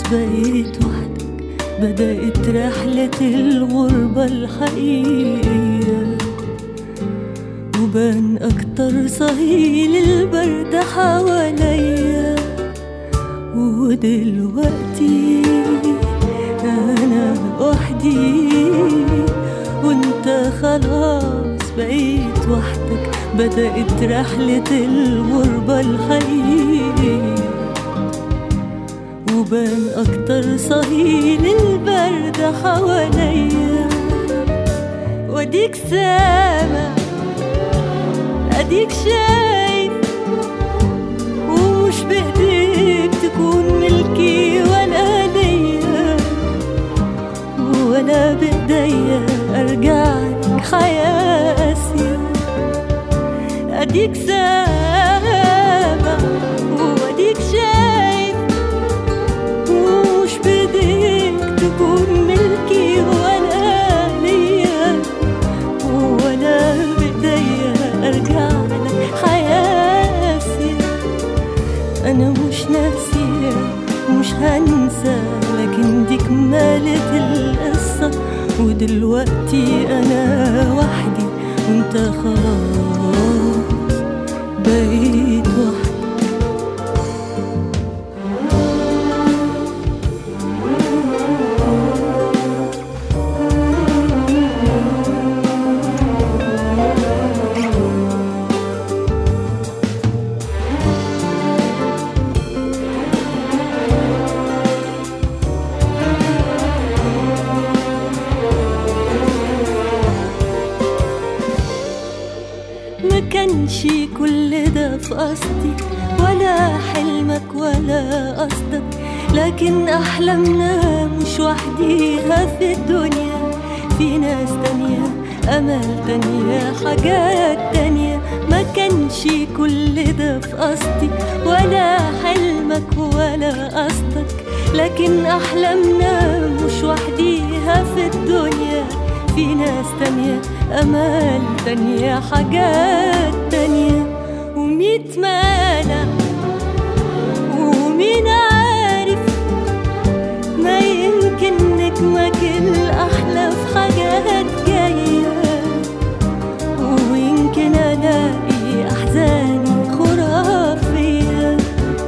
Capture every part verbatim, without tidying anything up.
بقيت وحدك، بدأت رحلة الغربة الحقيقية، وبان أكتر صهيل البرد حواليا. ودلوقتي أنا وحدي وانت خلاص بقيت وحدك، بدأت رحلة الغربة الحقيقية، وبان أكتر صهيل البرد حواليا. واديك سامع اديك شايف، ومش بإيديك تكون ملكي ولا ليا، ولا بإيديا أرجعلك حياة قاسية. اديك سامع واديك شايف، ومش بإيديك تكون ملكي ولا ليا، ولا بإيديا أرجعلك حياة قاسية. أنا مش ناسية مش هنسى، لكن دي كمالة القصة. ودلوقتي أنا وحدي وانت خلاص بقيت وحدي. ما كانش كل ده في قصدي، ولا حلمك ولا قصدك، لكن أحلامنا مش وحديها في الدنيا. في ناس تانية، أمل تانية، حاجات تانية. ما كانش كل ده في قصدي، ولا حلمك ولا قصدك، لكن أحلامنا مش وحديها في الدنيا. في ناس تانية، أمال تانية، حاجات تانية. وميت مانع ومين عارف، ما يمكن نجمك الأحلى في حاجات جاية، ويمكن ألاقي أحزاني خرافية.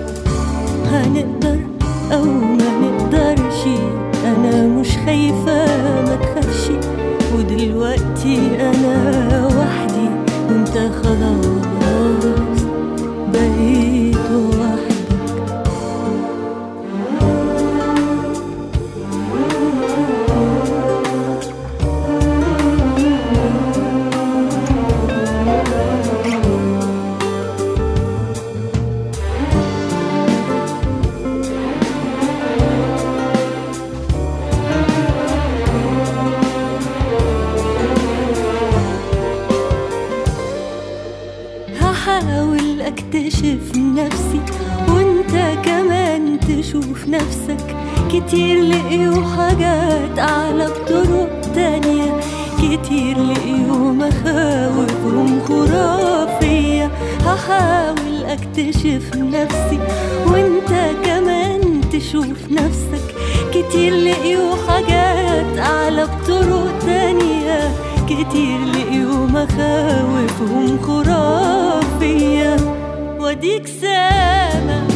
هنقدر أو ما نقدرش، أنا مش خايفة ما تخافش. ودلوقتي أنا وحدي وانت خلاص بقيت وحدك. هحاول اكتشف نفسي وانت كمان تشوف نفسك. كتير لقيوا حاجات اعلى بطرق تانية، كتير لقيوا مخاوفهم خرافية. هحاول اكتشف نفسي وانت كمان تشوف نفسك. كتير لقيوا حاجات اعلى بطرق تانية، كتير لقيوا مخاوفهم خرافية. واديك سامع